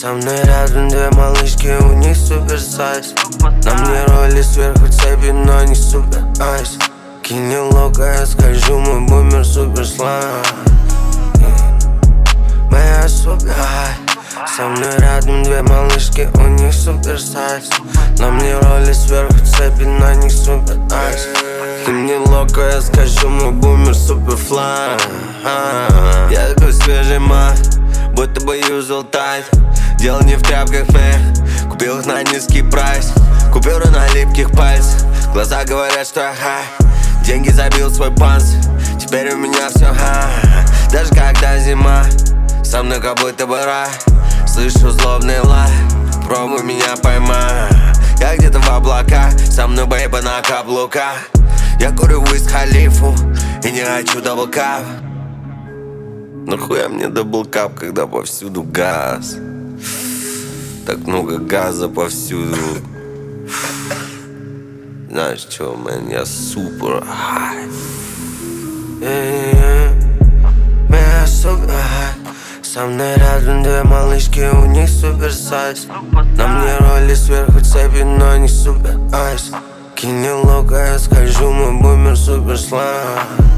Со мной рядом две малышки, у них супер сайз. На мне роли сверху цепи, но не супер айс. Кинь лока, я скажу, мой бумер супер слайм. Моя супер хай. Со мной рядом две малышки, у них супер сайз. На мне роли сверху цепи, на них супер айс. Кинь лока, я скажу, мой бумер супер флай. Я такой свежий мат, будто бы юзал тайт. Дело не в тряпках, мэх, купил их на низкий прайс. Купюры на липких пальцах, глаза говорят, что я хай. Деньги забил свой панцирь, теперь у меня все хай. Даже когда зима, со мной как будто бы рай. Слышу злобный лай, пробуй меня поймай. Я где-то в облаках, со мной бейба на каблуках. Я курю Уиз Халифу и не хочу даблкап. Нахуя мне даблкап, когда повсюду газ? Так много газа повсюду. Знаешь чё, мэн, я супер хай. Я супер хай. Со мной рядом две малышки, у них супер сайз. На мне роли сверху цепи, но не супер айс. Кинь лока, я скажу, мой бумер супер слайм.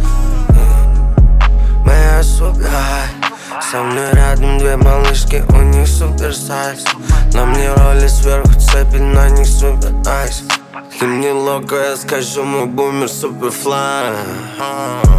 Моя супер хай. Со мной рядом две малышки, у них супер сайз. На мне роли сверху цепи, на них супер айс. Кинь лока, я скажу, мой бумер супер флай.